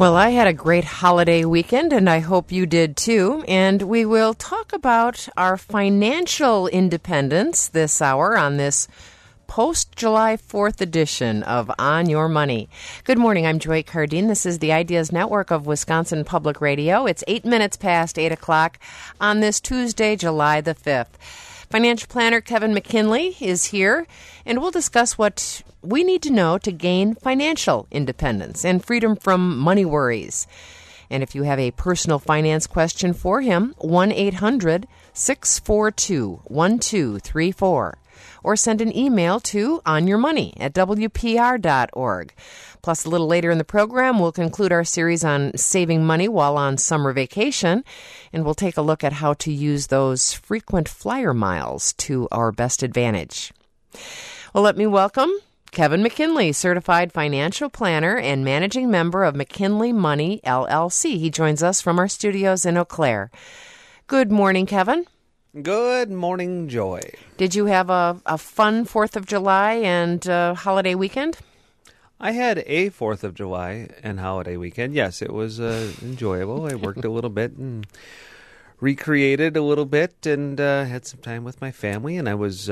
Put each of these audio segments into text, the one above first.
Well, I had a great holiday weekend, and I hope you did too. And we will talk about our financial independence this hour on this post-July 4th edition of On Your Money. Good morning, I'm Joy Cardine. This is the Ideas Network of Wisconsin Public Radio. It's 8 minutes past 8 o'clock on this Tuesday, July the 5th. Financial planner Kevin McKinley is here, and we'll discuss what we need to know to gain financial independence and freedom from money worries. And if you have a personal finance question for him, 1-800-642-1234. Or send an email to onyourmoney@wpr.org. Plus, a little later in the program, we'll conclude our series on saving money while on summer vacation, and we'll take a look at how to use those frequent flyer miles to our best advantage. Well, let me welcome Kevin McKinley, certified financial planner and managing member of McKinley Money, LLC. He joins us from our studios in Eau Claire. Good morning, Kevin. Good morning, Joy. Did you have a fun 4th of July and holiday weekend? I had a 4th of July and holiday weekend. Yes, it was enjoyable. I worked a little bit and recreated a little bit and had some time with my family. And I was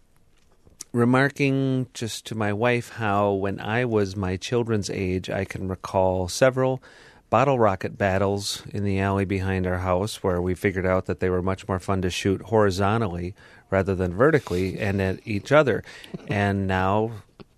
remarking just to my wife how when I was my children's age, I can recall several bottle rocket battles in the alley behind our house where we figured out that they were much more fun to shoot horizontally rather than vertically and at each other. And now,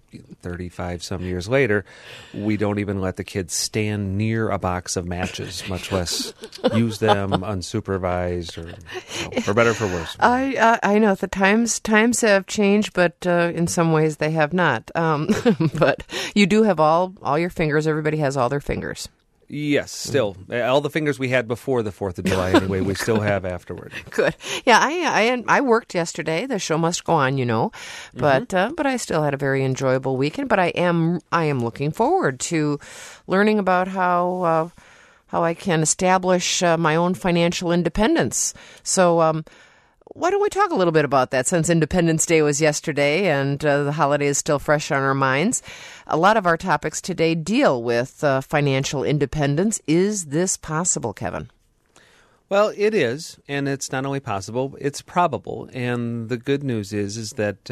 35 some years later, we don't even let the kids stand near a box of matches, much less use them unsupervised or for better or for worse. I know the times have changed, but in some ways they have not. But you do have all your fingers. Everybody has all their fingers. Yes, still. All the fingers we had before the 4th of July, anyway, we still have afterward. Good. Yeah, I worked yesterday. The show must go on, you know. But I still had a very enjoyable weekend. But I am looking forward to learning about how I can establish my own financial independence. So why don't we talk a little bit about that, since Independence Day was yesterday and the holiday is still fresh on our minds. A lot of our topics today deal with financial independence. Is this possible, Kevin? Well, it is, and it's not only possible, it's probable. And the good news is that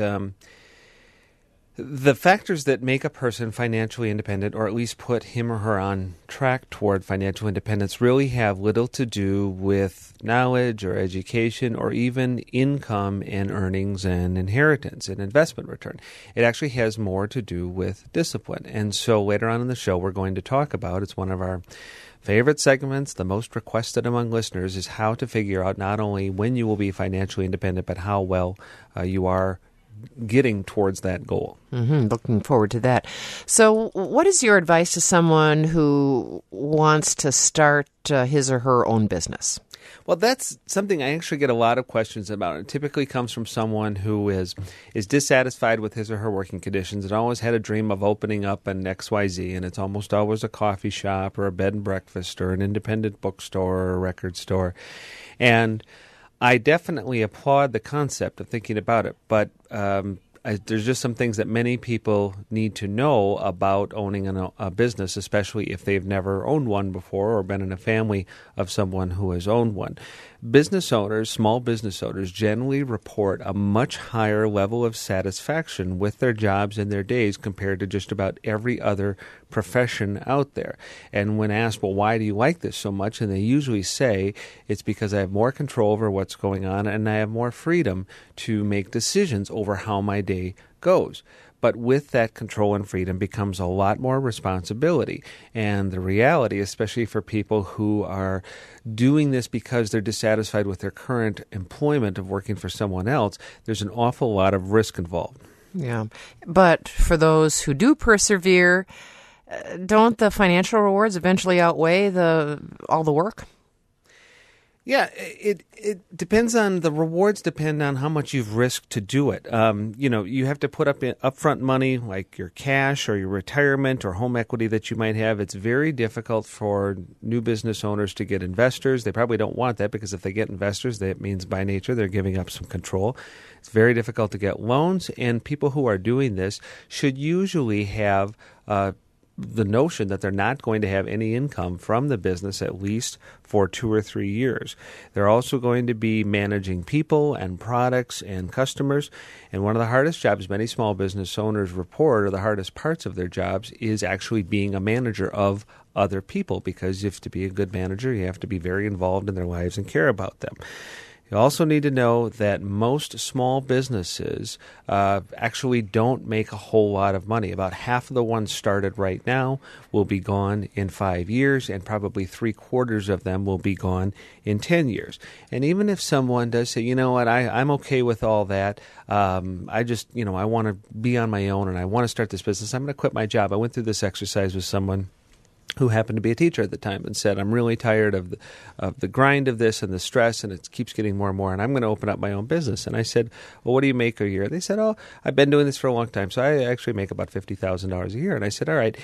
the factors that make a person financially independent, or at least put him or her on track toward financial independence, really have little to do with knowledge or education or even income and earnings and inheritance and investment return. It actually has more to do with discipline. And so later on in the show, we're going to talk about, it's one of our favorite segments, the most requested among listeners, is how to figure out not only when you will be financially independent, but how well you are getting towards that goal. Looking forward to that. So what is your advice to someone who wants to start his or her own business? Well, that's something I actually get a lot of questions about. It typically comes from someone who is dissatisfied with his or her working conditions and always had a dream of opening up an XYZ, and it's almost always a coffee shop or a bed and breakfast or an independent bookstore or a record store. And I definitely applaud the concept of thinking about it, but there's just some things that many people need to know about owning a business, especially if they've never owned one before or been in a family of someone who has owned one. Business owners, small business owners, generally report a much higher level of satisfaction with their jobs and their days compared to just about every other profession out there. And when asked, well, why do you like this so much? And they usually say, it's because I have more control over what's going on and I have more freedom to make decisions over how my day goes. But with that control and freedom becomes a lot more responsibility. And the reality, especially for people who are doing this because they're dissatisfied with their current employment of working for someone else, there's an awful lot of risk involved. Yeah. But for those who do persevere, don't the financial rewards eventually outweigh all the work? Yeah, it depends on, the rewards depend on how much you've risked to do it. You have to put up upfront money like your cash or your retirement or home equity that you might have. It's very difficult for new business owners to get investors. They probably don't want that because if they get investors, that means by nature they're giving up some control. It's very difficult to get loans, and people who are doing this should usually have the notion that they're not going to have any income from the business at least for 2 or 3 years. They're also going to be managing people and products and customers. And one of the hardest jobs many small business owners report, or the hardest parts of their jobs, is actually being a manager of other people, because you have to be a good manager. You have to be very involved in their lives and care about them. You also need to know that most small businesses actually don't make a whole lot of money. About half of the ones started right now will be gone in 5 years, and probably 3/4 of them will be gone in 10 years. And even if someone does say, you know what, I'm okay with all that, I just, I want to be on my own and I want to start this business, I'm going to quit my job. I went through this exercise with someone who happened to be a teacher at the time and said, I'm really tired of the grind of this and the stress, and it keeps getting more and more, and I'm going to open up my own business. And I said, well, what do you make a year? They said, oh, I've been doing this for a long time, so I actually make about $50,000 a year. And I said, all right,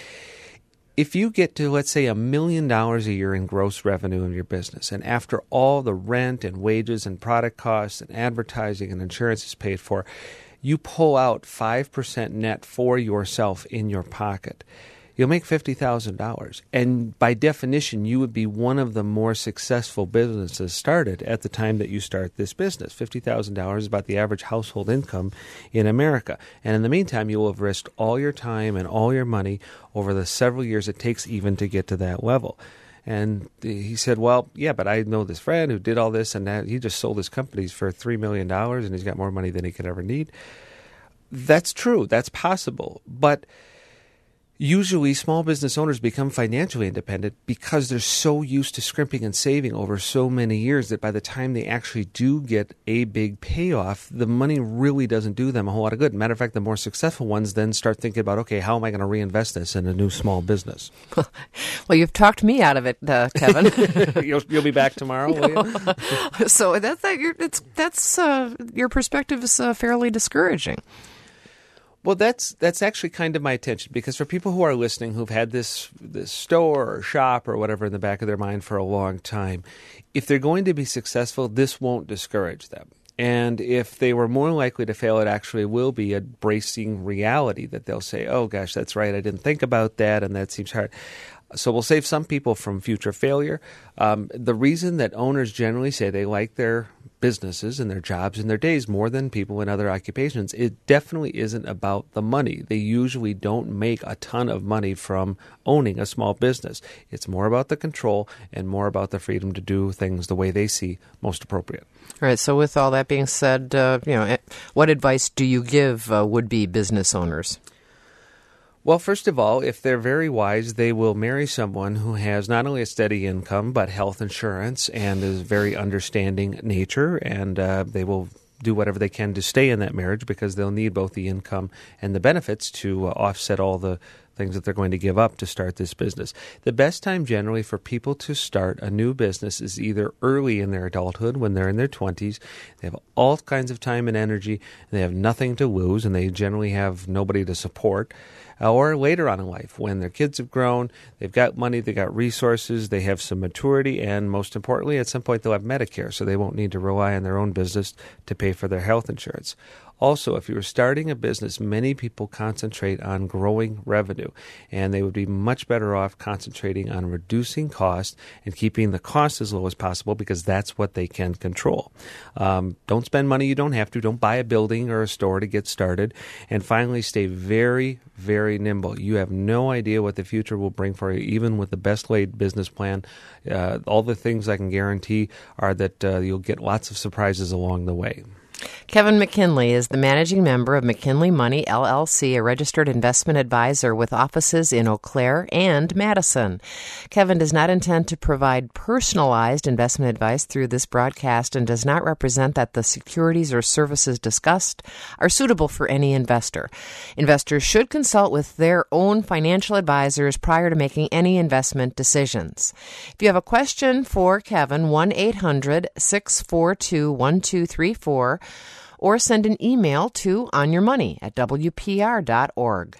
if you get to, let's say, $1 million a year in gross revenue in your business, and after all the rent and wages and product costs and advertising and insurance is paid for, you pull out 5% net for yourself in your pocket, you'll make $50,000. And by definition, you would be one of the more successful businesses started at the time that you start this business. $50,000 is about the average household income in America. And in the meantime, you will have risked all your time and all your money over the several years it takes even to get to that level. And he said, well, yeah, but I know this friend who did all this, and that he just sold his companies for $3 million, and he's got more money than he could ever need. That's true. That's possible. But usually, small business owners become financially independent because they're so used to scrimping and saving over so many years that by the time they actually do get a big payoff, the money really doesn't do them a whole lot of good. Matter of fact, the more successful ones then start thinking about, okay, how am I going to reinvest this in a new small business? Well, you've talked me out of it, Kevin. You'll be back tomorrow, will you? So that's your perspective is fairly discouraging. Well, that's actually kind of my attention, because for people who are listening who've had this store or shop or whatever in the back of their mind for a long time, if they're going to be successful, this won't discourage them. And if they were more likely to fail, it actually will be a bracing reality that they'll say, oh, gosh, that's right, I didn't think about that, and that seems hard. So we'll save some people from future failure. The reason that owners generally say they like their businesses and their jobs and their days more than people in other occupations, it definitely isn't about the money. They usually don't make a ton of money from owning a small business. It's more about the control and more about the freedom to do things the way they see most appropriate. All right. So with all that being said, what advice do you give would-be business owners? Well, first of all, if they're very wise, they will marry someone who has not only a steady income, but health insurance and is very understanding nature, and they will do whatever they can to stay in that marriage, because they'll need both the income and the benefits to offset all the things that they're going to give up to start this business. The best time generally for people to start a new business is either early in their adulthood, when they're in their 20s. They have all kinds of time and energy, and they have nothing to lose, and they generally have nobody to support. Or later on in life, when their kids have grown, they've got money, they've got resources, they have some maturity, and most importantly, at some point they'll have Medicare, so they won't need to rely on their own business to pay for their health insurance. Also, if you were starting a business, many people concentrate on growing revenue, and they would be much better off concentrating on reducing costs and keeping the cost as low as possible, because that's what they can control. Don't spend money you don't have to. Don't buy a building or a store to get started. And finally, stay very, very nimble. You have no idea what the future will bring for you, even with the best laid business plan. All the things I can guarantee are that you'll get lots of surprises along the way. Kevin McKinley is the managing member of McKinley Money, LLC, a registered investment advisor with offices in Eau Claire and Madison. Kevin does not intend to provide personalized investment advice through this broadcast and does not represent that the securities or services discussed are suitable for any investor. Investors should consult with their own financial advisors prior to making any investment decisions. If you have a question for Kevin, 1-800-642-1234, or send an email to onyourmoney@wpr.org.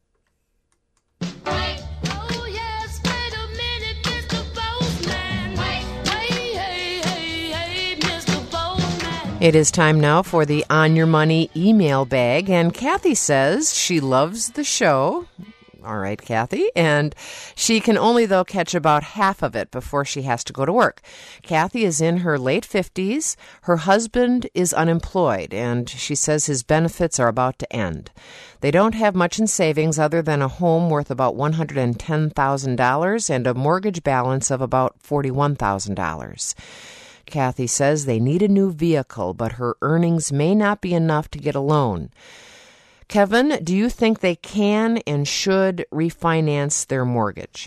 It is time now for the On Your Money email bag, and Kathy says she loves the show. All right, Kathy. And she can only, though, catch about half of it before she has to go to work. Kathy is in her late 50s. Her husband is unemployed, and she says his benefits are about to end. They don't have much in savings other than a home worth about $110,000 and a mortgage balance of about $41,000. Kathy says they need a new vehicle, but her earnings may not be enough to get a loan. Kevin, do you think they can and should refinance their mortgage?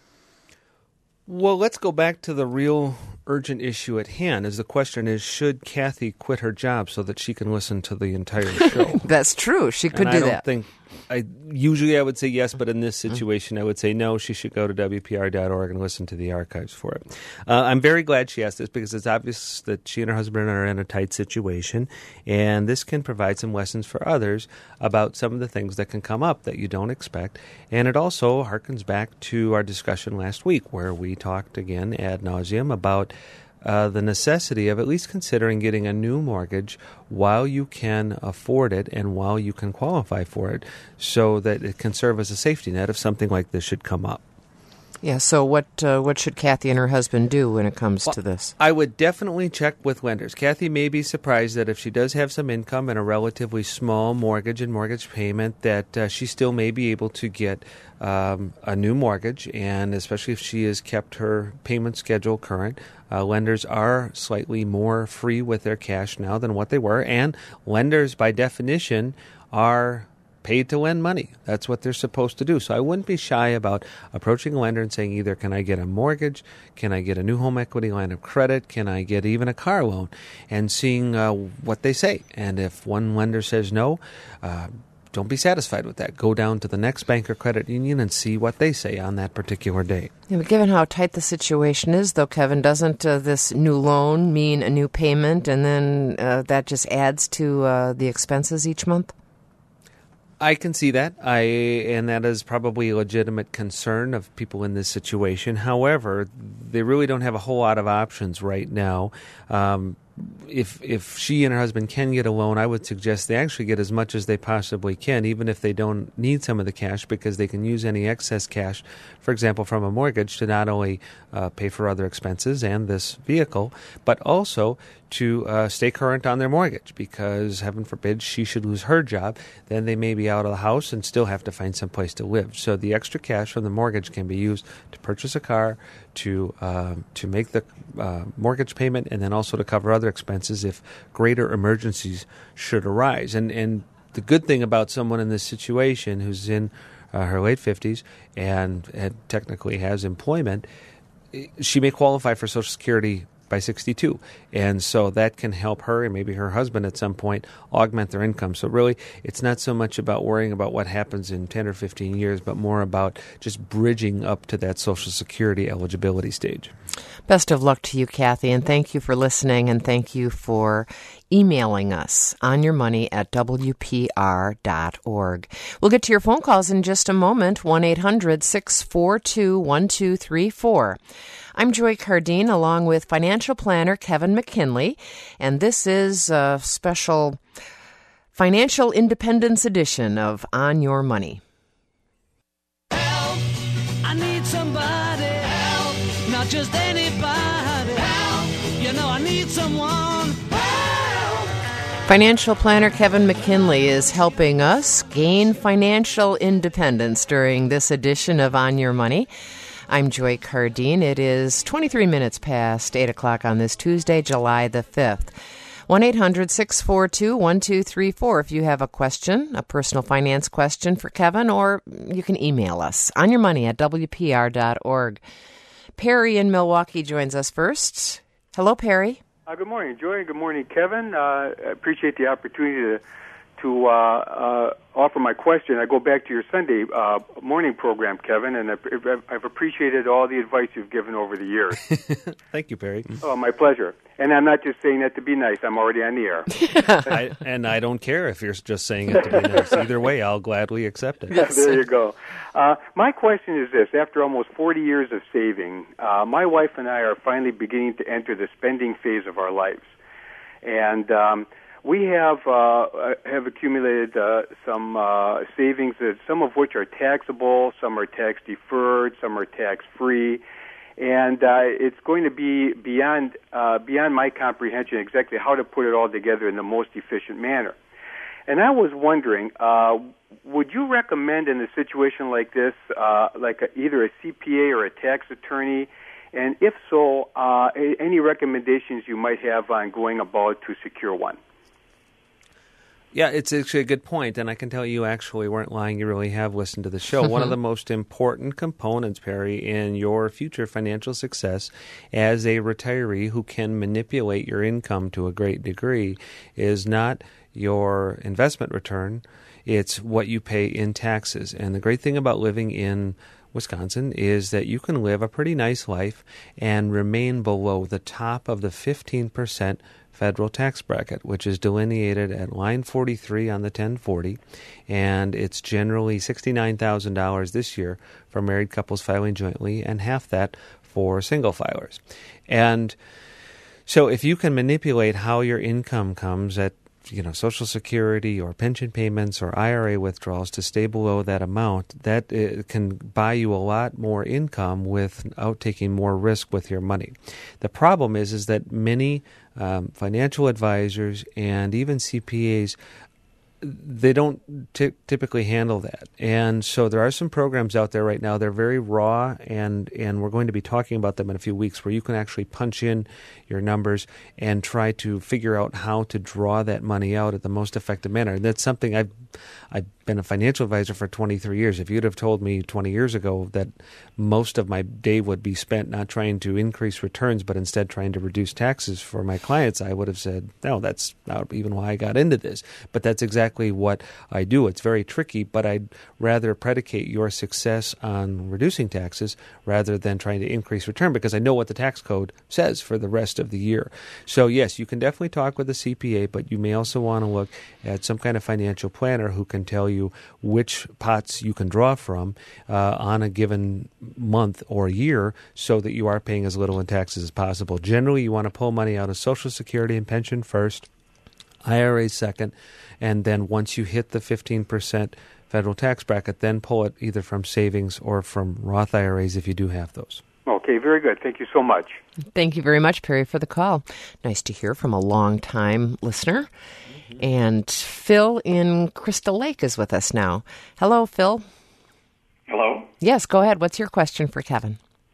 Well, let's go back to the real urgent issue at hand. As the question is, should Kathy quit her job so that she can listen to the entire show? That's true. She could do that. Usually I would say yes, but in this situation I would say no. She should go to WPR.org and listen to the archives for it. I'm very glad she asked this because it's obvious that she and her husband are in a tight situation, and this can provide some lessons for others about some of the things that can come up that you don't expect. And it also harkens back to our discussion last week where we talked again ad nauseum about the necessity of at least considering getting a new mortgage while you can afford it and while you can qualify for it so that it can serve as a safety net if something like this should come up. Yeah, so what should Kathy and her husband do when it comes to this? I would definitely check with lenders. Kathy may be surprised that if she does have some income and a relatively small mortgage and mortgage payment, that she still may be able to get a new mortgage, and especially if she has kept her payment schedule current. Lenders are slightly more free with their cash now than what they were, and lenders, by definition, are paid to lend money. That's what they're supposed to do. So I wouldn't be shy about approaching a lender and saying either can I get a mortgage, can I get a new home equity line of credit, can I get even a car loan, and seeing what they say. And if one lender says no, don't be satisfied with that. Go down to the next bank or credit union and see what they say on that particular day. Yeah, but given how tight the situation is, though, Kevin, doesn't this new loan mean a new payment, and then that just adds to the expenses each month? I can see that, and that is probably a legitimate concern of people in this situation. However, they really don't have a whole lot of options right now. If she and her husband can get a loan, I would suggest they actually get as much as they possibly can, even if they don't need some of the cash, because they can use any excess cash, for example, from a mortgage to not only pay for other expenses and this vehicle, but also to stay current on their mortgage, because heaven forbid she should lose her job, then they may be out of the house and still have to find some place to live. So the extra cash from the mortgage can be used to purchase a car, to make the mortgage payment, and then also to cover other expenses if greater emergencies should arise. And the good thing about someone in this situation who's in her late 50s and technically has employment, she may qualify for Social Security by 62. And so that can help her and maybe her husband at some point augment their income. So really, it's not so much about worrying about what happens in 10 or 15 years, but more about just bridging up to that Social Security eligibility stage. Best of luck to you, Kathy, and thank you for listening, and thank you for emailing us onyourmoney@wpr.org. We'll get to your phone calls in just a moment, 1-800-642-1234. I'm Joy Cardine, along with financial planner Kevin McKinley, and this is a special Financial Independence edition of On Your Money. Help! I need somebody. Help! Not just anybody. Help! You know I need someone. Help! Financial planner Kevin McKinley is helping us gain financial independence during this edition of On Your Money. I'm Joy Cardine. It is 23 minutes past 8 o'clock on this Tuesday, July the 5th. 1-800-642-1234 if you have a question, a personal finance question for Kevin, or you can email us, onyourmoney@wpr.org. Perry in Milwaukee joins us first. Hello, Perry. Good morning, Joy. Good morning, Kevin. I appreciate the opportunity to offer my question. I go back to your Sunday morning program, Kevin, and I've appreciated all the advice you've given over the years. Thank you, Perry. Oh, my pleasure. And I'm not just saying that to be nice. I'm already on the air. I don't care if you're just saying it to be nice. Either way, I'll gladly accept it. Yeah, there you go. My question is this. After almost 40 years of saving, my wife and I are finally beginning to enter the spending phase of our lives. And we have accumulated some savings, some of which are taxable, some are tax deferred, some are tax free, and it's going to be beyond my comprehension exactly how to put it all together in the most efficient manner. And I was wondering, would you recommend in a situation like this, either a CPA or a tax attorney? And if so, any recommendations you might have on going about to secure one? Yeah, it's actually a good point, and I can tell you actually weren't lying. You really have listened to the show. One of the most important components, Perry, in your future financial success as a retiree who can manipulate your income to a great degree is not your investment return. It's what you pay in taxes. And the great thing about living in Wisconsin is that you can live a pretty nice life and remain below the top of the 15% federal tax bracket, which is delineated at line 43 on the 1040, and it's generally $69,000 this year for married couples filing jointly and half that for single filers. And so if you can manipulate how your income comes at Social Security or pension payments or IRA withdrawals to stay below that amount, that can buy you a lot more income without taking more risk with your money. The problem is that many financial advisors and even CPAs, they don't typically handle that. And so there are some programs out there right now. They're very raw, and we're going to be talking about them in a few weeks, where you can actually punch in your numbers and try to figure out how to draw that money out at the most effective manner. And that's something I've been a financial advisor for 23 years. If you'd have told me 20 years ago that most of my day would be spent not trying to increase returns, but instead trying to reduce taxes for my clients, I would have said, no, that's not even why I got into this. But that's exactly what I do. It's very tricky, but I'd rather predicate your success on reducing taxes rather than trying to increase return, because I know what the tax code says for the rest of the year. So yes, you can definitely talk with a CPA, but you may also want to look at some kind of financial planner who can tell you which pots you can draw from on a given month or year so that you are paying as little in taxes as possible. Generally, you want to pull money out of Social Security and pension first, IRA second, and then once you hit the 15% federal tax bracket, then pull it either from savings or from Roth IRAs if you do have those. Okay, very good. Thank you so much. Thank you very much, Perry, for the call. Nice to hear from a long-time listener. Mm-hmm. And Phil in Crystal Lake is with us now. Hello, Phil. Hello? Yes, go ahead. What's your question for Kevin?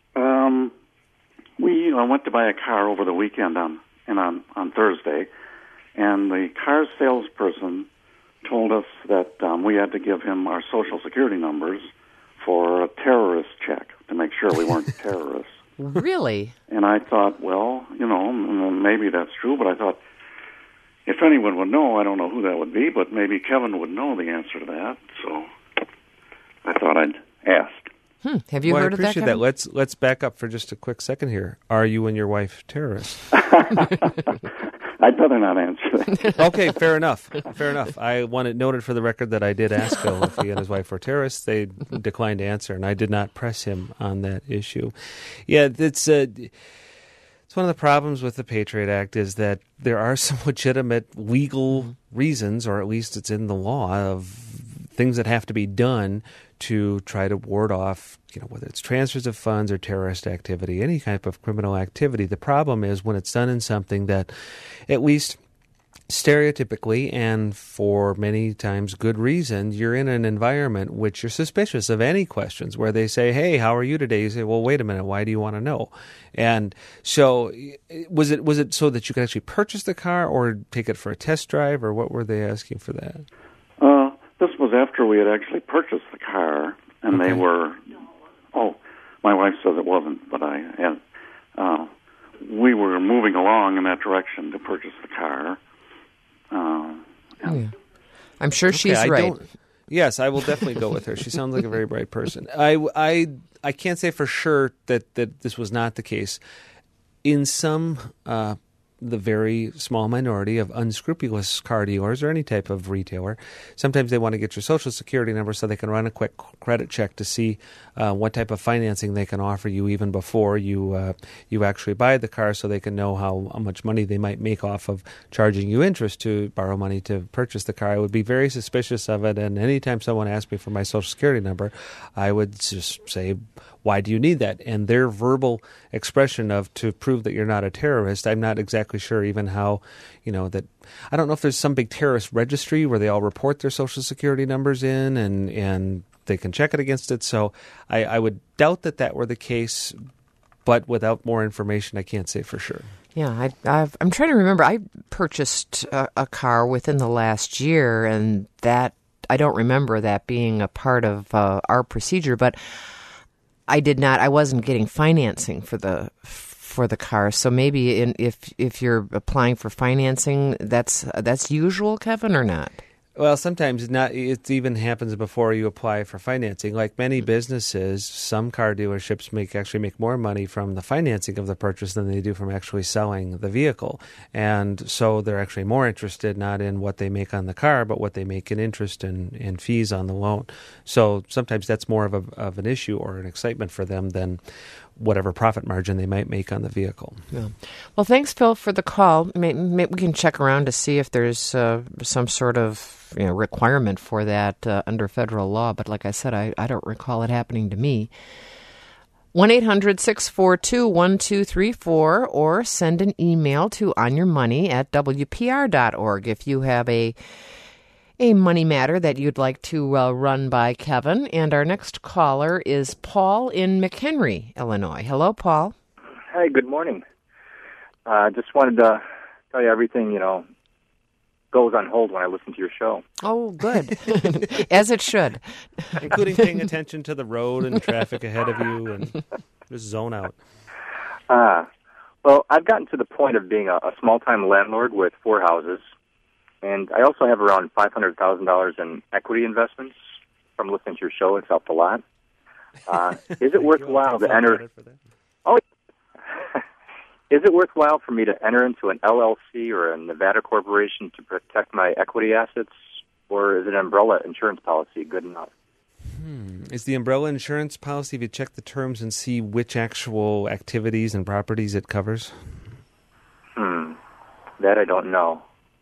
I went to buy a car over the weekend on Thursday, and the car salesperson told us that we had to give him our Social Security numbers for a terrorist check to make sure we weren't terrorists. Really? And I thought, well, maybe that's true, but I thought, if anyone would know, I don't know who that would be, but maybe Kevin would know the answer to that, so I thought I'd ask. Have you heard of that, Kevin? I appreciate that. Let's back up for just a quick second here. Are you and your wife terrorists? I'd better not answer that. Okay, fair enough. Fair enough. I want it noted for the record that I did ask Phil if he and his wife were terrorists. They declined to answer, and I did not press him on that issue. Yeah, it's one of the problems with the Patriot Act is that there are some legitimate legal reasons, or at least it's in the law, of things that have to be done to try to ward off, whether it's transfers of funds or terrorist activity, any type of criminal activity. The problem is when it's done in something that, at least stereotypically and for many times good reason, you're in an environment which you're suspicious of any questions, where they say, hey, how are you today? You say, well, wait a minute, why do you want to know? And so was it so that you could actually purchase the car or take it for a test drive, or what were they asking for that? This was after we had actually purchased the car, and okay. They were, my wife says it wasn't, but we were moving along in that direction to purchase the car. Yeah. I'm sure she's right. Yes, I will definitely go with her. She sounds like a very bright person. I can't say for sure that this was not the case. In some the very small minority of unscrupulous car dealers or any type of retailer. Sometimes they want to get your Social Security number so they can run a quick credit check to see what type of financing they can offer you even before you actually buy the car, so they can know how much money they might make off of charging you interest to borrow money to purchase the car. I would be very suspicious of it, and anytime someone asked me for my Social Security number, I would just say, why do you need that? And their verbal expression of to prove that you're not a terrorist, I'm not exactly sure even how, that I don't know if there's some big terrorist registry where they all report their Social Security numbers in and they can check it against it. So I would doubt that were the case, but without more information, I can't say for sure. Yeah, I'm trying to remember. I purchased a car within the last year, and that I don't remember that being a part of our procedure, but I wasn't getting financing for the car. So maybe if you're applying for financing, that's usual, Kevin, or not? Well, sometimes not. It even happens before you apply for financing. Like many businesses, some car dealerships actually make more money from the financing of the purchase than they do from actually selling the vehicle. And so they're actually more interested not in what they make on the car, but what they make in interest and fees on the loan. So sometimes that's more of an issue or an excitement for them than whatever profit margin they might make on the vehicle. Yeah. Well, thanks, Phil, for the call. Maybe we can check around to see if there's some sort of requirement for that under federal law. But like I said, I don't recall it happening to me. 1-800-642-1234 or send an email to onyourmoney@wpr.org if you have a money matter that you'd like to run by Kevin. And our next caller is Paul in McHenry, Illinois. Hello, Paul. Hi, good morning. Just wanted to tell you everything, goes on hold when I listen to your show. Oh, good. As it should. Including paying attention to the road and traffic ahead of you and just zone out. Well, I've gotten to the point of being a small-time landlord with 4 houses. And I also have around $500,000 in equity investments from listening to your show. It's helped a lot. Is it worthwhile to enter? Oh, is it worthwhile for me to enter into an LLC or a Nevada corporation to protect my equity assets, or is an umbrella insurance policy good enough? Is the umbrella insurance policy? If you check the terms and see which actual activities and properties it covers? That I don't know.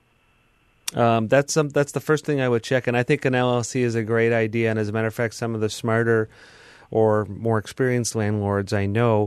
That's the first thing I would check, and I think an LLC is a great idea. And as a matter of fact, some of the smarter or more experienced landlords I know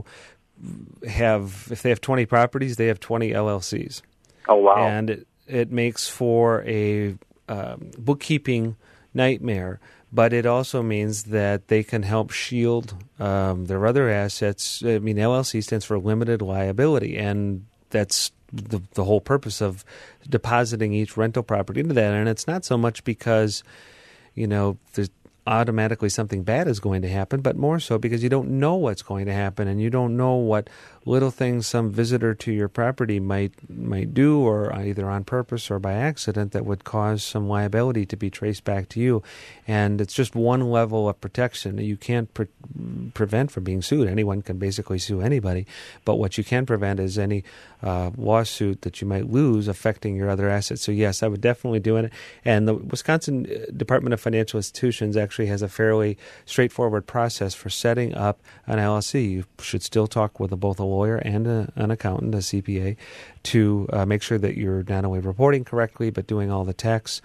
if they have 20 properties, they have 20 LLCs. Oh, wow. And it makes for a bookkeeping nightmare, but it also means that they can help shield their other assets. I mean, LLC stands for limited liability, and that's the whole purpose of depositing each rental property into that. And it's not so much because, there's automatically something bad is going to happen, but more so because you don't know what's going to happen, and you don't know what little things some visitor to your property might do, or either on purpose or by accident, that would cause some liability to be traced back to you. And it's just one level of protection. You can't prevent from being sued. Anyone can basically sue anybody, but what you can prevent is any lawsuit that you might lose affecting your other assets. So yes, I would definitely do it. And the Wisconsin Department of Financial Institutions actually has a fairly straightforward process for setting up an LLC. You should still talk with both a lawyer and an accountant, a CPA, to make sure that you're not only reporting correctly, but doing all the tax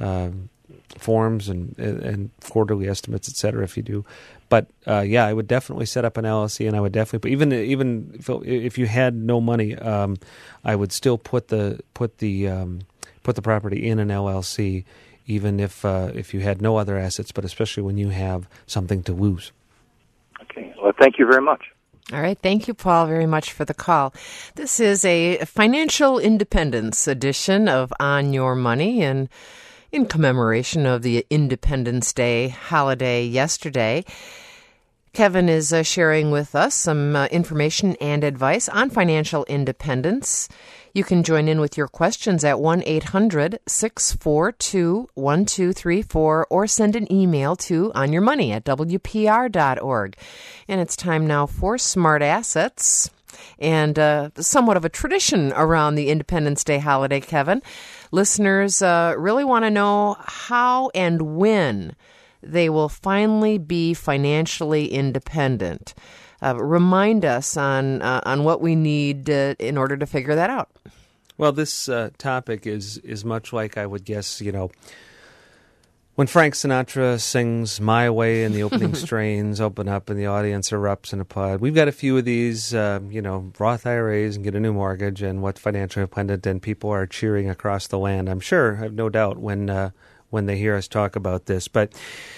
forms and quarterly estimates, et cetera, if you do. But I would definitely set up an LLC, and I would definitely, even if you had no money, I would still put the property in an LLC, even if you had no other assets, but especially when you have something to lose. Okay. Well, thank you very much. All right. Thank you, Paul, very much for the call. This is a financial independence edition of On Your Money, and in commemoration of the Independence Day holiday yesterday, Kevin is sharing with us some information and advice on financial independence. You can join in with your questions at 1-800-642-1234 or send an email to onyourmoney@wpr.org. And it's time now for Smart Assets. and somewhat of a tradition around the Independence Day holiday, Kevin. Listeners really want to know how and when they will finally be financially independent. Remind us on what we need in order to figure that out. Well, this topic is much like, I would guess, when Frank Sinatra sings My Way and the opening strains open up and the audience erupts in applaud. We've got a few of these, Roth IRAs and get a new mortgage and what's financially independent, and people are cheering across the land, I'm sure, I have no doubt, when they hear us talk about this. But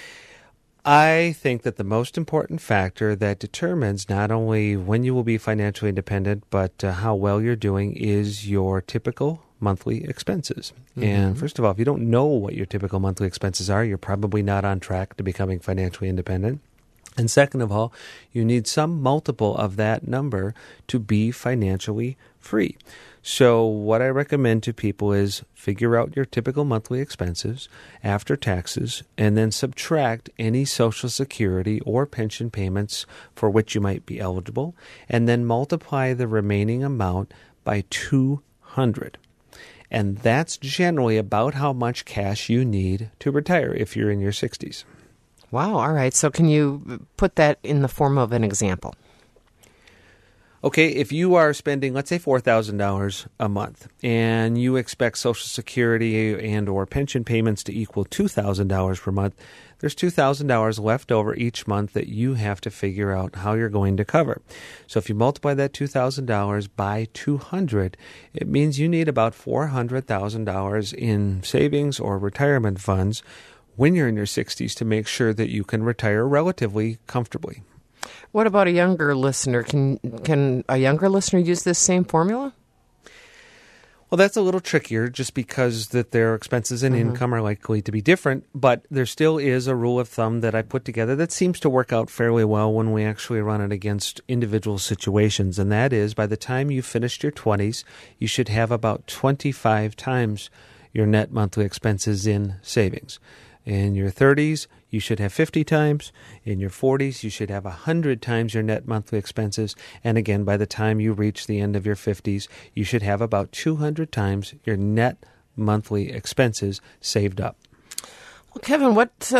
I think that the most important factor that determines not only when you will be financially independent, but how well you're doing is your typical monthly expenses. Mm-hmm. And first of all, if you don't know what your typical monthly expenses are, you're probably not on track to becoming financially independent. And second of all, you need some multiple of that number to be financially free. So what I recommend to people is figure out your typical monthly expenses after taxes and then subtract any Social Security or pension payments for which you might be eligible, and then multiply the remaining amount by 200. And that's generally about how much cash you need to retire if you're in your 60s. Wow. All right. So can you put that in the form of an example? Okay, if you are spending, let's say, $4,000 a month, and you expect Social Security and or pension payments to equal $2,000 per month, there's $2,000 left over each month that you have to figure out how you're going to cover. So if you multiply that $2,000 by 200, it means you need about $400,000 in savings or retirement funds when you're in your 60s to make sure that you can retire relatively comfortably. What about a younger listener? Can a younger listener use this same formula? Well, that's a little trickier just because that their expenses and income are likely to be different, but there still is a rule of thumb that I put together that seems to work out fairly well when we actually run it against individual situations, and that is by the time you finished your 20s, you should have about 25 times your net monthly expenses in savings. In your 30s, you should have 50 times. In your 40s, you should have 100 times your net monthly expenses. And again, by the time you reach the end of your 50s, you should have about 200 times your net monthly expenses saved up. Well, Kevin,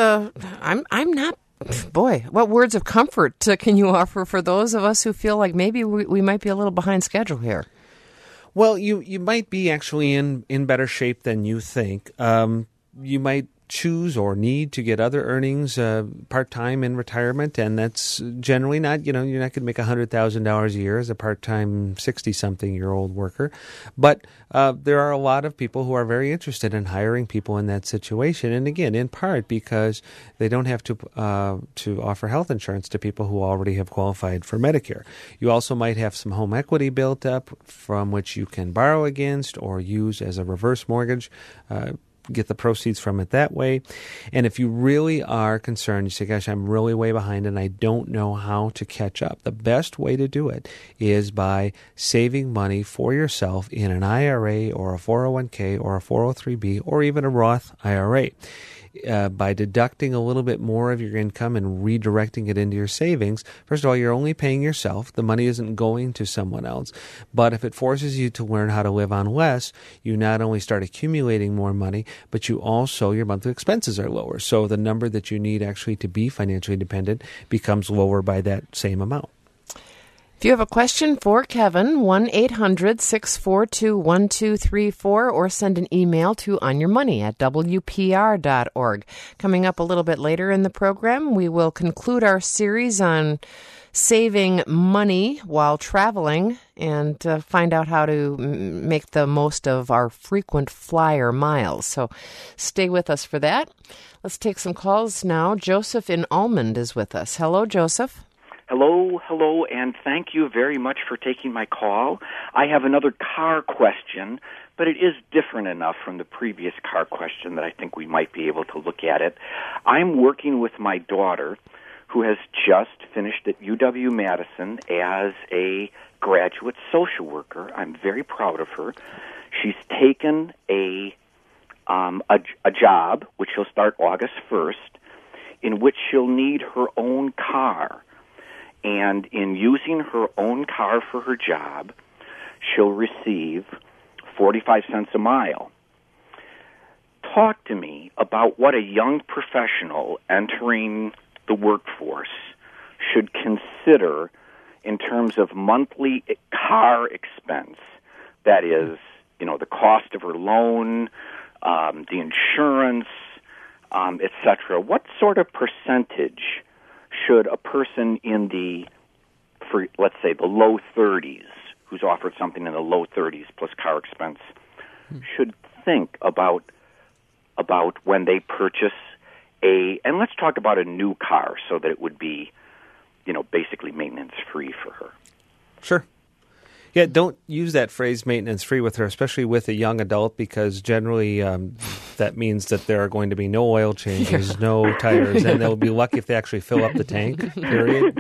I'm not. Boy, what words of comfort can you offer for those of us who feel like maybe we might be a little behind schedule here? Well, you might be actually in better shape than you think. You might choose or need to get other earnings part-time in retirement, and that's generally not, you're not going to make $100,000 a year as a part-time 60-something-year-old worker. But there are a lot of people who are very interested in hiring people in that situation, and again, in part because they don't have to offer health insurance to people who already have qualified for Medicare. You also might have some home equity built up from which you can borrow against or use as a reverse mortgage, get the proceeds from it that way. And if you really are concerned, you say, gosh, I'm really way behind and I don't know how to catch up, the best way to do it is by saving money for yourself in an IRA or a 401k or a 403b or even a Roth IRA. By deducting a little bit more of your income and redirecting it into your savings, first of all, you're only paying yourself. The money isn't going to someone else. But if it forces you to learn how to live on less, you not only start accumulating more money, but you also, your monthly expenses are lower. So the number that you need actually to be financially independent becomes lower by that same amount. If you have a question for Kevin, 1-800-642-1234 or send an email to onyourmoney@wpr.org. Coming up a little bit later in the program, we will conclude our series on saving money while traveling and find out how to make the most of our frequent flyer miles. So stay with us for that. Let's take some calls now. Joseph in Almond is with us. Hello, Joseph. Hello, and thank you very much for taking my call. I have another car question, but it is different enough from the previous car question that I think we might be able to look at it. I'm working with my daughter, who has just finished at UW-Madison as a graduate social worker. I'm very proud of her. She's taken a job, which she'll start August 1st, in which she'll need her own car. and in using her own car for her job, she'll receive 45 cents a mile. Talk to me about what a young professional entering the workforce should consider in terms of monthly car expense. That is, the cost of her loan, the insurance, etc. What sort of percentage should a person let's say, the low 30s, who's offered something in the low 30s plus car expense, should think about when they purchase and let's talk about a new car so that it would be, basically maintenance-free for her. Sure. Yeah, don't use that phrase maintenance-free with her, especially with a young adult, because generally that means that there are going to be no oil changes, no tires, and they'll be lucky if they actually fill up the tank, period.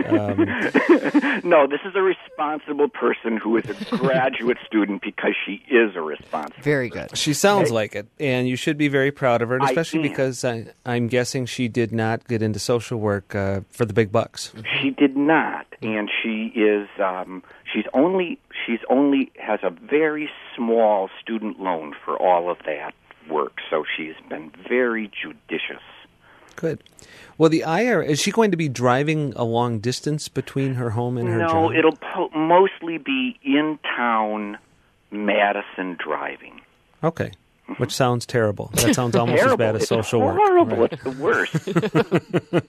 No, this is a responsible person who is a graduate student because she is a responsible Very good. She sounds like it, and you should be very proud of her, and especially because I'm guessing she did not get into social work for the big bucks. She did not, and she is she's only has a very small student loan for all of that work, so she's been very judicious. Good. Well, the IRS, is she going to be driving a long distance between her home and her job? No, it'll mostly be in-town Madison driving. Okay, which sounds terrible. That sounds almost as bad as social work. It's horrible. Right. It's the worst.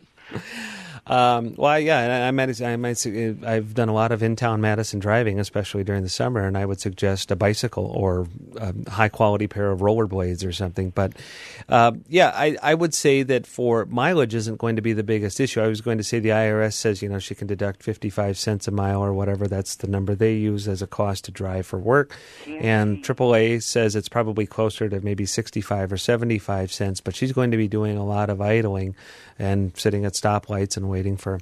Well, yeah, I've done a lot of in-town Madison driving, especially during the summer, and I would suggest a bicycle or a high-quality pair of rollerblades or something. But, I would say that for mileage isn't going to be the biggest issue. I was going to say the IRS says, she can deduct 55 cents a mile or whatever. That's the number they use as a cost to drive for work. And AAA says it's probably closer to maybe 65 or 75 cents, but she's going to be doing a lot of idling and sitting at stoplights and waiting for,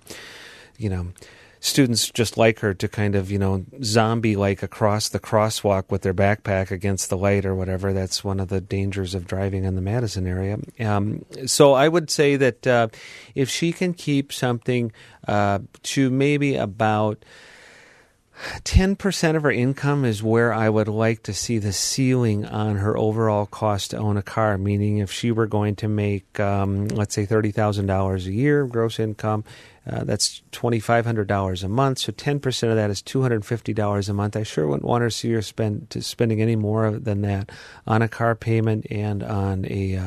students just like her to kind of, zombie-like across the crosswalk with their backpack against the light or whatever. That's one of the dangers of driving in the Madison area. So I would say that if she can keep something to maybe about 10% of her income is where I would like to see the ceiling on her overall cost to own a car, meaning if she were going to make, let's say, $30,000 a year gross income, that's $2,500 a month, so 10% of that is $250 a month. I sure wouldn't want her to see her spending any more than that on a car payment and on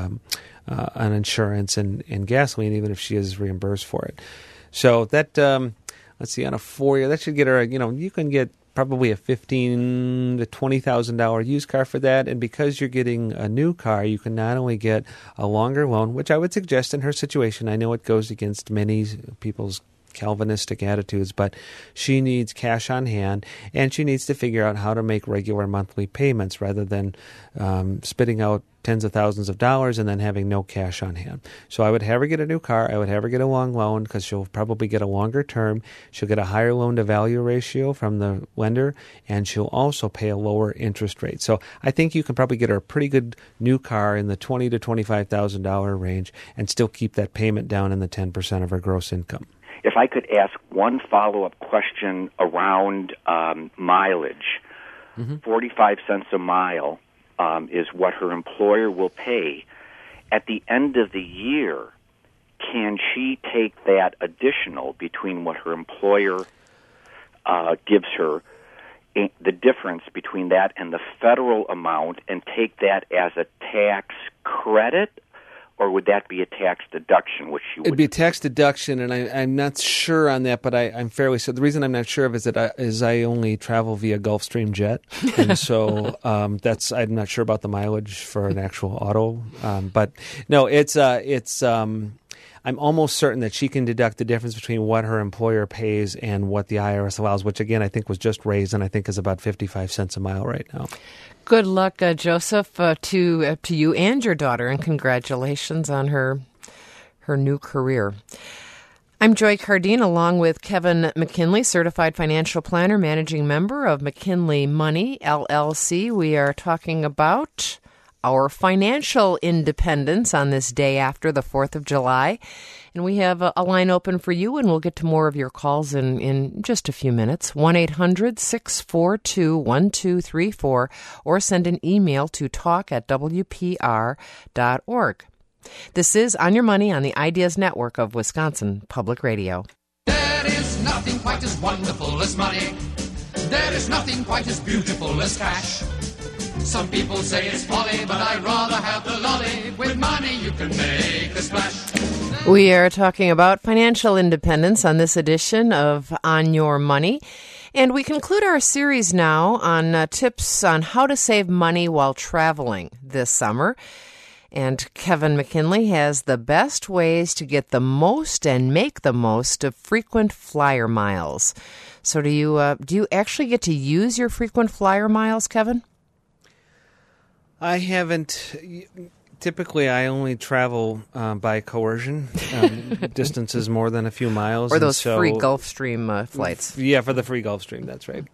on insurance and gasoline, even if she is reimbursed for it. So that... let's see, on a 4-year, that should get her, you can get probably a $15,000 to $20,000 used car for that. And because you're getting a new car, you can not only get a longer loan, which I would suggest in her situation. I know it goes against many people's Calvinistic attitudes, but she needs cash on hand, and she needs to figure out how to make regular monthly payments rather than spitting out tens of thousands of dollars and then having no cash on hand. So I would have her get a new car. I would have her get a long loan because she'll probably get a longer term. She'll get a higher loan-to-value ratio from the lender, and she'll also pay a lower interest rate. So I think you can probably get her a pretty good new car in the $20,000 to $25,000 range and still keep that payment down in the 10% of her gross income. If I could ask one follow-up question around mileage, 45 cents a mile is what her employer will pay. At the end of the year, can she take that additional between what her employer gives her, the difference between that and the federal amount, and take that as a tax credit? Or would that be a tax deduction, which you would... It'd be a tax deduction, and I'm not sure on that, but I'm fairly... So the reason I'm not sure of is that I only travel via Gulfstream jet, and so I'm not sure about the mileage for an actual auto. But no, I'm almost certain that she can deduct the difference between what her employer pays and what the IRS allows, which again I think was just raised, and I think is about 55 cents a mile right now. Good luck, Joseph, to you and your daughter, and congratulations on her new career. I'm Joy Cardine, along with Kevin McKinley, Certified Financial Planner, Managing Member of McKinley Money, LLC. We are talking about our financial independence on this day after the 4th of July. And we have a line open for you, and we'll get to more of your calls in just a few minutes. 1-800-642-1234, or send an email to talk@wpr.org. This is On Your Money on the Ideas Network of Wisconsin Public Radio. There is nothing quite as wonderful as money. There is nothing quite as beautiful as cash. Some people say it's folly, but I'd rather have the lolly. With money you can make a splash. We are talking about financial independence on this edition of On Your Money. And we conclude our series now on tips on how to save money while traveling this summer. And Kevin McKinley has the best ways to get the most and make the most of frequent flyer miles. So do you actually get to use your frequent flyer miles, Kevin? I haven't. Typically, I only travel by coercion, distances more than a few miles. Or those free Gulfstream flights. Yeah, for the free Gulfstream, that's right.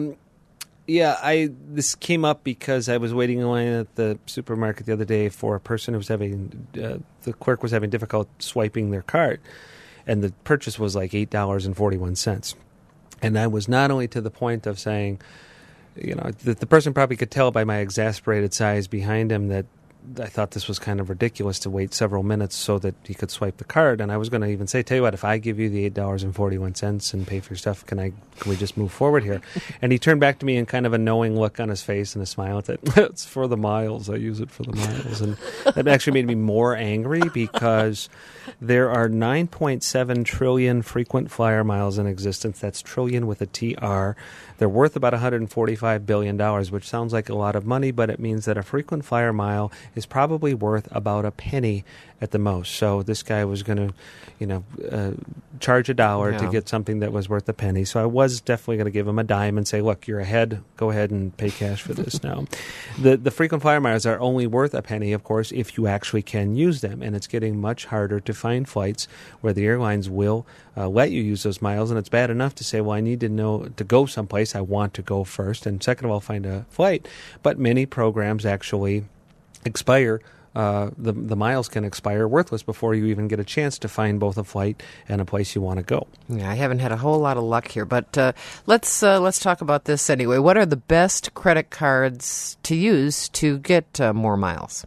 This came up because I was waiting in line at the supermarket the other day for a person who was having, the clerk was having difficulty swiping their card, and the purchase was like $8.41. And I was not only to the point of saying, the person probably could tell by my exasperated size behind him that I thought this was kind of ridiculous to wait several minutes so that he could swipe the card. And I was going to even say, tell you what, if I give you the $8.41 and pay for your stuff, can we just move forward here? And he turned back to me in kind of a knowing look on his face and a smile and said, it's for the miles. I use it for the miles. And that actually made me more angry because there are 9.7 trillion frequent flyer miles in existence. That's trillion with a TR. They're worth about $145 billion, which sounds like a lot of money, but it means that a frequent flyer mile is probably worth about a penny at the most. So this guy was going to, charge $1 to get something that was worth a penny. So I was definitely going to give him a dime and say, look, you're ahead. Go ahead and pay cash for this now. The frequent flyer miles are only worth a penny, of course, if you actually can use them. And it's getting much harder to find flights where the airlines will let you use those miles. And it's bad enough to say, well, I need to know to go someplace. I want to go first. And second of all, find a flight. But many programs actually expire. The miles can expire worthless before you even get a chance to find both a flight and a place you want to go. Yeah, I haven't had a whole lot of luck here, but let's talk about this anyway. What are the best credit cards to use to get more miles?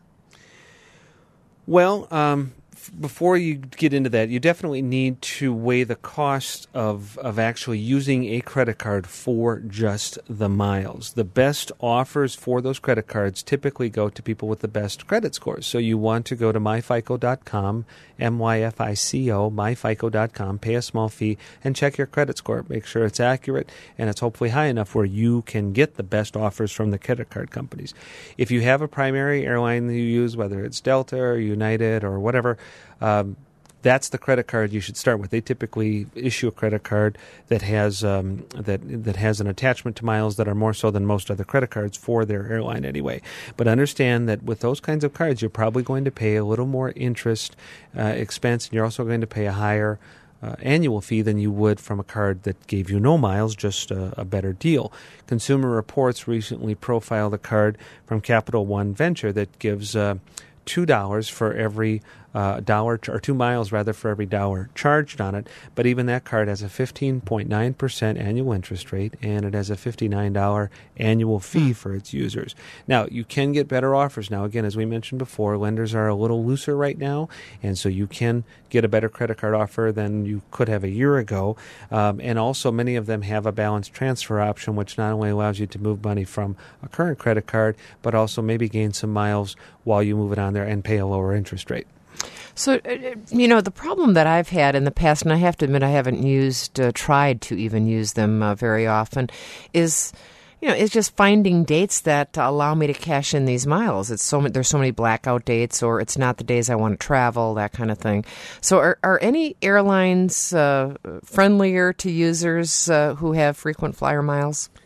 Well, before you get into that, you definitely need to weigh the cost of actually using a credit card for just the miles. The best offers for those credit cards typically go to people with the best credit scores. So you want to go to myfico.com, MYFICO, myfico.com, pay a small fee, and check your credit score. Make sure it's accurate and it's hopefully high enough where you can get the best offers from the credit card companies. If you have a primary airline that you use, whether it's Delta or United or whatever, that's the credit card you should start with. They typically issue a credit card that has that has an attachment to miles that are more so than most other credit cards for their airline anyway. But understand that with those kinds of cards, you're probably going to pay a little more interest expense, and you're also going to pay a higher annual fee than you would from a card that gave you no miles, just a better deal. Consumer Reports recently profiled a card from Capital One Venture that gives $2 for every dollar, or 2 miles rather, for every dollar charged on it. But even that card has a 15.9% annual interest rate, and it has a $59 annual fee for its users. Now, you can get better offers now. Again, as we mentioned before, lenders are a little looser right now, and so you can get a better credit card offer than you could have a year ago. And also, many of them have a balance transfer option, which not only allows you to move money from a current credit card, but also maybe gain some miles while you move it on there and pay a lower interest rate. So, the problem that I've had in the past, and I have to admit I haven't tried to even use them very often, is just finding dates that allow me to cash in these miles. There's so many blackout dates, or it's not the days I want to travel, that kind of thing. So are any airlines friendlier to users who have frequent flyer miles?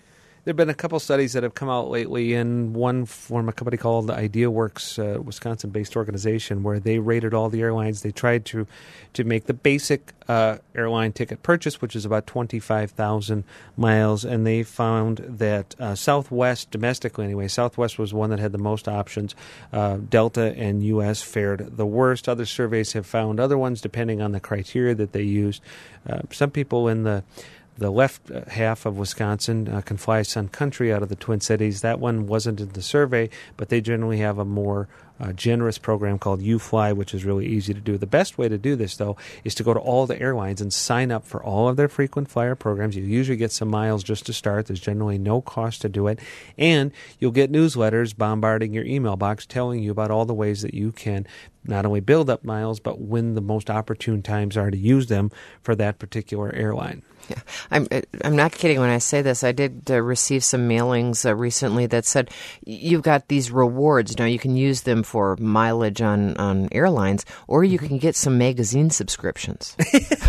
There have been a couple studies that have come out lately, and one from a company called IdeaWorks, Wisconsin-based organization, where they rated all the airlines. They tried to make the basic airline ticket purchase, which is about 25,000 miles, and they found that Southwest, domestically anyway, Southwest was one that had the most options. Delta and U.S. fared the worst. Other surveys have found other ones depending on the criteria that they used. Some people in the left half of Wisconsin can fly Sun Country out of the Twin Cities. That one wasn't in the survey, but they generally have a more generous program called UFly, which is really easy to do. The best way to do this, though, is to go to all the airlines and sign up for all of their frequent flyer programs. You usually get some miles just to start. There's generally no cost to do it. And you'll get newsletters bombarding your email box telling you about all the ways that you can not only build up miles, but when the most opportune times are to use them for that particular airline. Yeah. I'm not kidding when I say this. I did receive some mailings recently that said you've got these rewards. Now you can use them for mileage on airlines, or you can get some magazine subscriptions.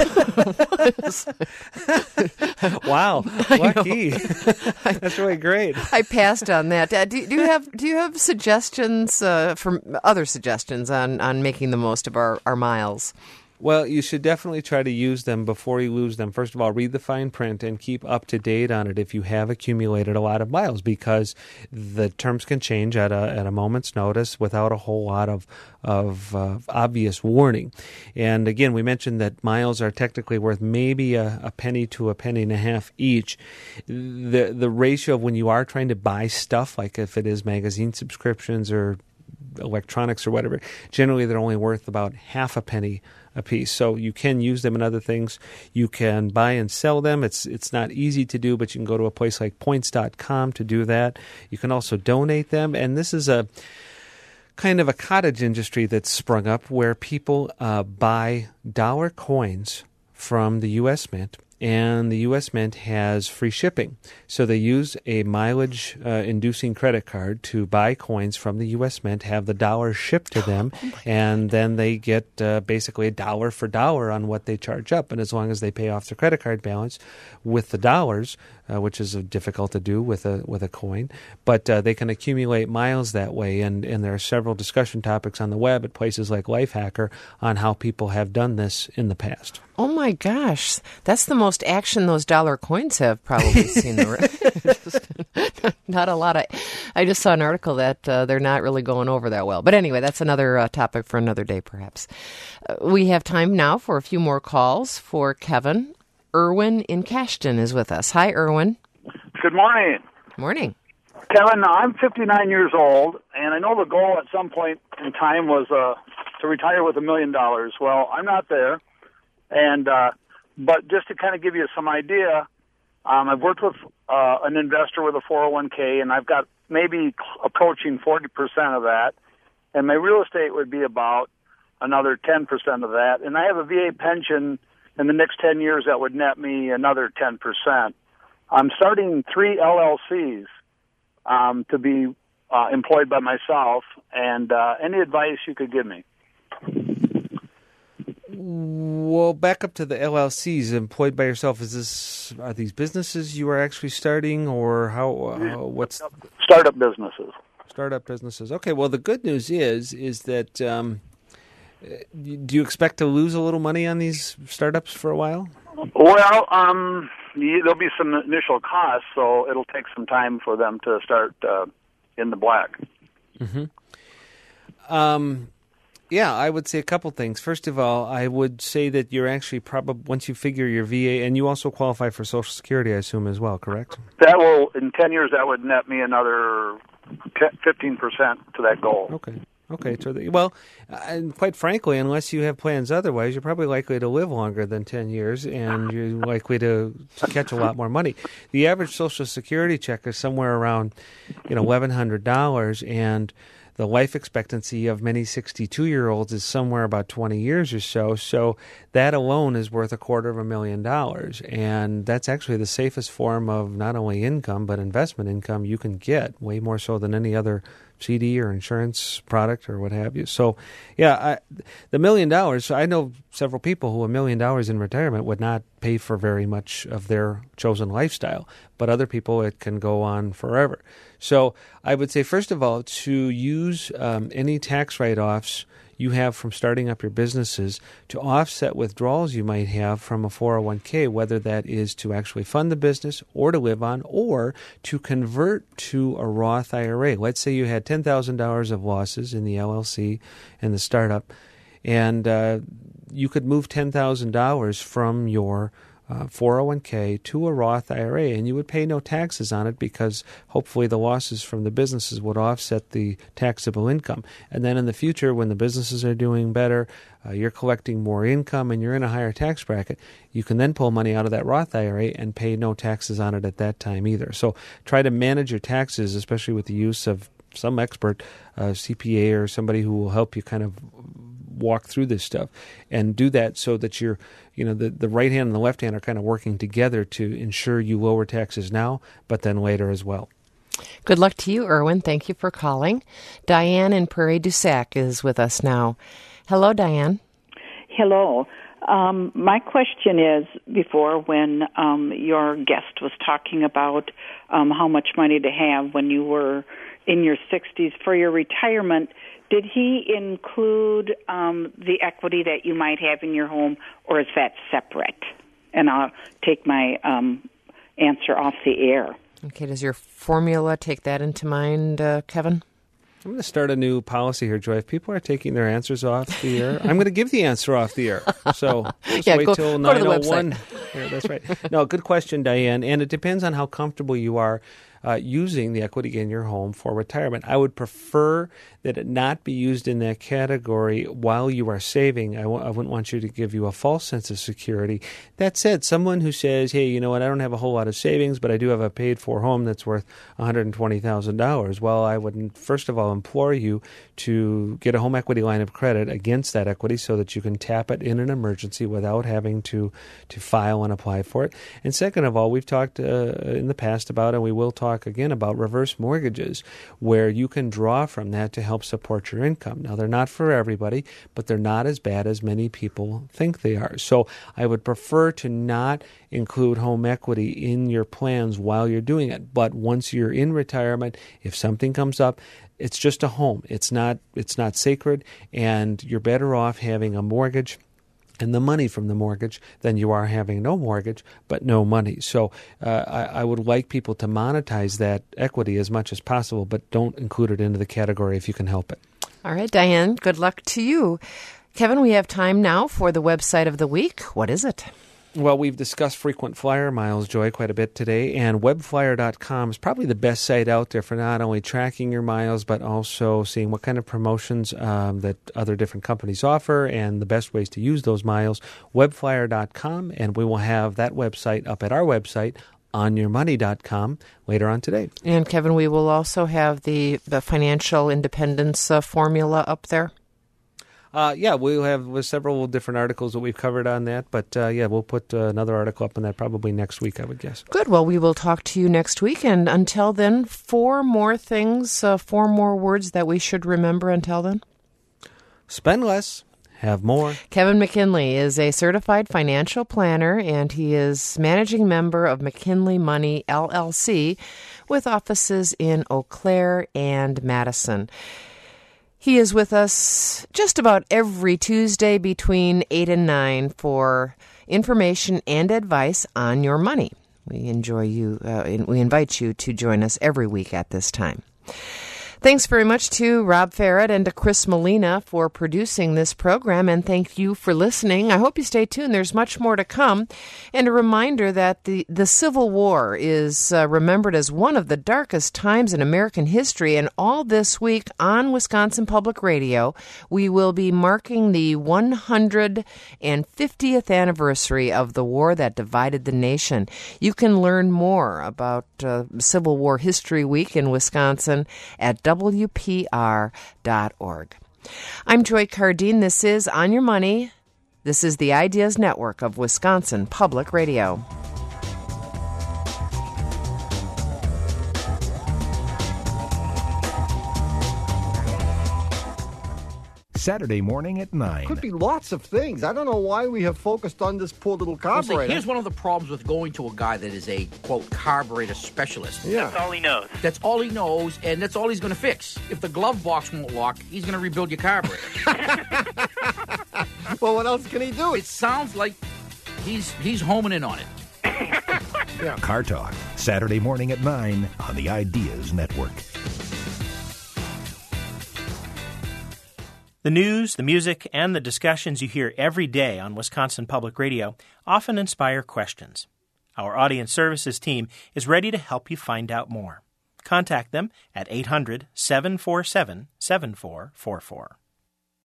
Wow, lucky! That's really great. I passed on that. Do you have suggestions from other suggestions on making the most of our miles? Well, you should definitely try to use them before you lose them. First of all, read the fine print and keep up to date on it if you have accumulated a lot of miles, because the terms can change at a moment's notice without a whole lot of obvious warning. And again, we mentioned that miles are technically worth maybe a penny to a penny and a half each. The ratio of when you are trying to buy stuff, like if it is magazine subscriptions or electronics or whatever, generally they're only worth about half a penny a piece. So you can use them in other things. You can buy and sell them. It's not easy to do, but you can go to a place like points.com to do that. You can also donate them. And this is a kind of a cottage industry that's sprung up where people buy dollar coins from the U.S. Mint, and the U.S. Mint has free shipping. So they use a mileage-inducing credit card to buy coins from the U.S. Mint, have the dollars shipped to them, and then they get basically $1 for $1 on what they charge up. And as long as they pay off their credit card balance with the dollars, which is difficult to do with a coin, but they can accumulate miles that way. And there are several discussion topics on the web at places like Lifehacker on how people have done this in the past. Oh my gosh, that's the most action those dollar coins have probably seen. Not a lot of. I just saw an article that they're not really going over that well. But anyway, that's another topic for another day, perhaps. We have time now for a few more calls for Kevin. Irwin in Cashton is with us. Hi, Irwin. Good morning. Morning. Kevin, I'm 59 years old, and I know the goal at some point in time was to retire with $1 million. Well, I'm not there. And but just to kind of give you some idea, I've worked with an investor with a 401k, and I've got maybe approaching 40% of that. And my real estate would be about another 10% of that. And I have a VA pension in the next 10 years that would net me another 10%. I'm starting 3 LLCs to be employed by myself. And any advice you could give me? Well, back up to the LLCs, employed by yourself. Are these businesses you are actually starting, or what's startup businesses? Startup businesses. Okay. Well, the good news is that do you expect to lose a little money on these startups for a while? Well, there'll be some initial costs, so it'll take some time for them to start in the black. Mm-hmm. Yeah, I would say a couple things. First of all, I would say that you're actually probably, once you figure your VA, and you also qualify for Social Security, I assume, as well, correct? That will, in 10 years, that would net me another 15% to that goal. Okay. Well, and quite frankly, unless you have plans otherwise, you're probably likely to live longer than 10 years, and you're likely to catch a lot more money. The average Social Security check is somewhere around, $1,100, and the life expectancy of many 62-year-olds is somewhere about 20 years or so. So that alone is worth $250,000. And that's actually the safest form of not only income, but investment income you can get, way more so than any other CD or insurance product or what have you. So, yeah, the $1 million, I know several people who $1 million in retirement would not pay for very much of their chosen lifestyle, but other people it can go on forever. So I would say, first of all, to use any tax write-offs you have from starting up your businesses to offset withdrawals you might have from a 401k, whether that is to actually fund the business or to live on or to convert to a Roth IRA. Let's say you had $10,000 of losses in the LLC and the startup, and you could move $10,000 from your 401k to a Roth IRA, and you would pay no taxes on it because hopefully the losses from the businesses would offset the taxable income. And then in the future, when the businesses are doing better, you're collecting more income and you're in a higher tax bracket, you can then pull money out of that Roth IRA and pay no taxes on it at that time either. So try to manage your taxes, especially with the use of some expert, CPA or somebody who will help you kind of walk through this stuff, and do that so that you're, the right hand and the left hand are kind of working together to ensure you lower taxes now, but then later as well. Good luck to you, Erwin. Thank you for calling. Diane in Prairie du Sac is with us now. Hello, Diane. Hello. My question is, before when your guest was talking about how much money to have when you were in your 60s for your retirement, did he include the equity that you might have in your home, or is that separate? And I'll take my answer off the air. Okay, does your formula take that into mind, Kevin? I'm going to start a new policy here, Joy. If people are taking their answers off the air, I'm going to give the answer off the air. So just wait till 9:01. Yeah, that's right. No, good question, Diane. And it depends on how comfortable you are using the equity in your home for retirement. I would prefer that it not be used in that category while you are saving. I wouldn't want you to give you a false sense of security. That said, someone who says, hey, you know what, I don't have a whole lot of savings, but I do have a paid-for home that's worth $120,000. Well, I would first of all implore you to get a home equity line of credit against that equity so that you can tap it in an emergency without having to file and apply for it. And second of all, we've talked in the past about, and we will talk again about, reverse mortgages, where you can draw from that to help support your income. Now, they're not for everybody, but they're not as bad as many people think they are. So I would prefer to not include home equity in your plans while you're doing it. But once you're in retirement, if something comes up, it's just a home. It's not sacred, and you're better off having a mortgage and the money from the mortgage than you are having no mortgage but no money. So I would like people to monetize that equity as much as possible, but don't include it into the category if you can help it. All right, Diane, good luck to you. Kevin, we have time now for the website of the week. What is it? Well, we've discussed frequent flyer miles, Joy, quite a bit today, and webflyer.com is probably the best site out there for not only tracking your miles, but also seeing what kind of promotions that other different companies offer and the best ways to use those miles. Webflyer.com, and we will have that website up at our website, onyourmoney.com, later on today. And Kevin, we will also have the financial independence formula up there. We'll have several different articles that we've covered on that, but we'll put another article up on that probably next week, I would guess. Good. Well, we will talk to you next week, and until then, 4 more things, 4 more words that we should remember until then. Spend less, have more. Kevin McKinley is a certified financial planner, and he is managing member of McKinley Money, LLC, with offices in Eau Claire and Madison. He is with us just about every Tuesday between 8 and 9 for information and advice on your money. We we invite you to join us every week at this time. Thanks very much to Rob Farrett and to Chris Molina for producing this program, and thank you for listening. I hope you stay tuned. There's much more to come. And a reminder that the Civil War is remembered as one of the darkest times in American history, and all this week on Wisconsin Public Radio, we will be marking the 150th anniversary of the war that divided the nation. You can learn more about Civil War History Week in Wisconsin at WPR.org. I'm Joy Cardine. This is On Your Money. This is the Ideas Network of Wisconsin Public Radio. Saturday morning at 9. Could be lots of things. I don't know why we have focused on this poor little carburetor. Here's one of the problems with going to a guy that is a, quote, carburetor specialist. Yeah. That's all he knows. That's all he knows, and that's all he's going to fix. If the glove box won't lock, he's going to rebuild your carburetor. Well, what else can he do? It sounds like he's homing in on it. Yeah. Car Talk, Saturday morning at 9 on the Ideas Network. The news, the music, and the discussions you hear every day on Wisconsin Public Radio often inspire questions. Our audience services team is ready to help you find out more. Contact them at 800-747-7444.